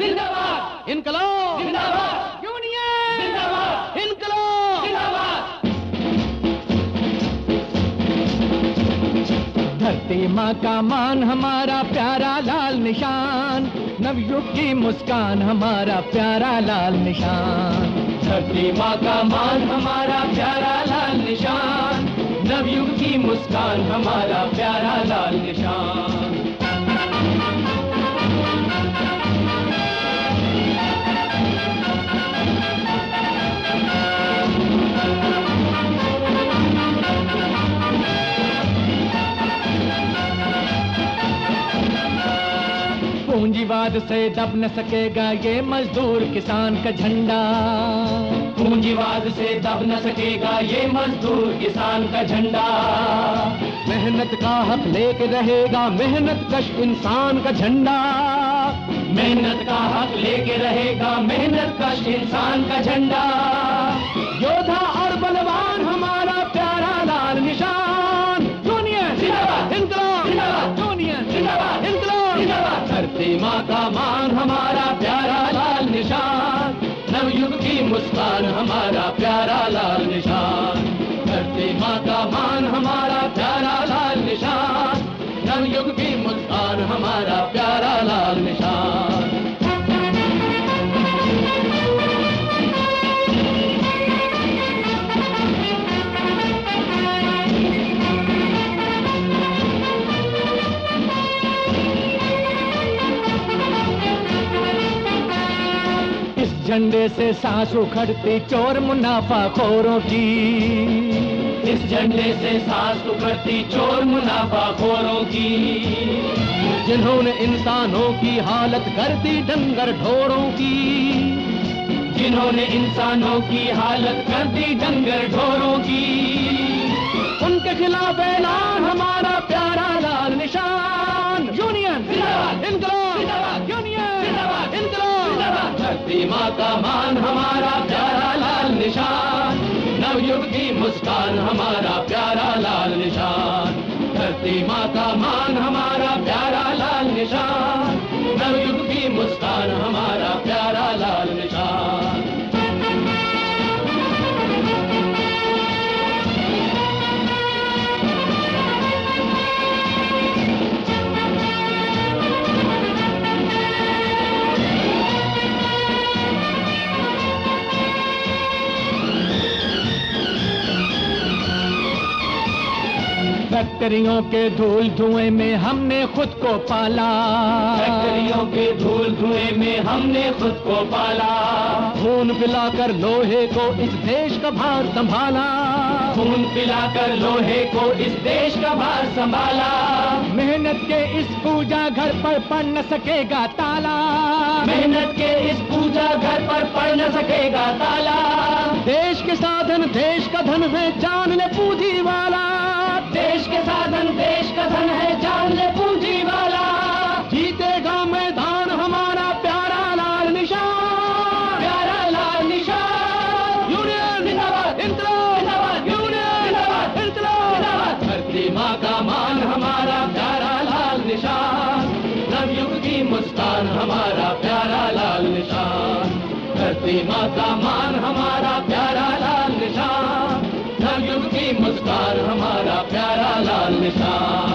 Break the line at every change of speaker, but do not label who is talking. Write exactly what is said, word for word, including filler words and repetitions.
जिंदाबाद,
इनकलाब
जिंदाबाद,
यूनियन
जिंदाबाद,
इनकलाब
जिंदाबाद।
धरती माँ का मान हमारा प्यारा लाल निशान, नवयुग की मुस्कान हमारा प्यारा लाल निशान।
धरती माँ का मान हमारा प्यारा लाल निशान, नवयुग की मुस्कान हमारा प्यारा लाल निशान।
पूंजीवाद से दब न सकेगा ये मजदूर किसान का झंडा,
पूंजीवाद से दब न सकेगा ये मजदूर किसान का झंडा।
मेहनत का हक लेके रहेगा मेहनत कश इंसान का झंडा,
मेहनत का हक लेके रहेगा मेहनत कश इंसान का झंडा।
योद्धा और बलवान हमारा प्यारा लाल निशान, यूनियन
जिंदाबाद,
इनकलाब
जिंदाबाद,
यूनियन
जिंदाबाद,
इनकलाब।
जिंदाबाद। धरती माँ का मान हमारा प्यारा लाल निशान, नवयुग की मुस्कान हमारा प्यारा लाल निशान। धरती माँ का मान हमारा प्यारा लाल निशान, नवयुग की मुस्कान हमारा प्यारा लाल निशान।
झंडे से सांस उखड़ती चोर मुनाफाखोरों की,
इस झंडे से सांस उखड़ती चोर मुनाफाखोरों की।
जिन्होंने इंसानों की हालत कर दी डंगर ढोरों की,
जिन्होंने इंसानों की हालत कर दी डंगर ढोरों की।
उनके खिलाफ ऐलान हमारा प्यारा लाल निशान, यूनियन
जिंदाबाद,
इनकलाब
जिंदाबाद,
यूनियन
जिंदाबाद,
इनकलाब।
जिंदाबाद। धरती माँ का मान हमारा प्यारा लाल निशान, नवयुग की मुस्कान हमारा प्यारा लाल निशान। धरती माँ का मान हमारा प्यारा लाल निशान, नवयुग की मुस्कान हमारा प्यारा लाल निशान।
फैक्ट्रियों के धूल धुएं में हमने खुद को पाला,
फैक्ट्रियों के धूल धुएं में हमने खुद को पाला।
खून पिलाकर लोहे को इस देश का भार संभाला,
खून पिलाकर लोहे को इस देश का भार संभाला।
मेहनत के इस पूजा घर पर पड़ न सकेगा ताला,
मेहनत के इस पूजा घर पर पड़ न सकेगा ताला।
देश के साधन देश का धन है जान ले पूंजी वाला,
देश के साधन देश का धन है जान ले पूंजी वाला।
जीतेगा मैदान हमारा प्यारा लाल निशान,
प्यारा लाल निशान।
यूनियन
जिंदाबाद,
इनकलाब
जिंदाबाद,
यूनियन
जिंदाबाद,
इनकलाब।
जिंदाबाद। धरती माँ का मान हमारा प्यारा लाल निशान, नवयुग की मुस्कान हमारा प्यारा लाल निशान। धरती माँ का मान हमारा प्यारा लाल निशान, नवयुग की मुस्कान हमारा प्यारा लाल निशान।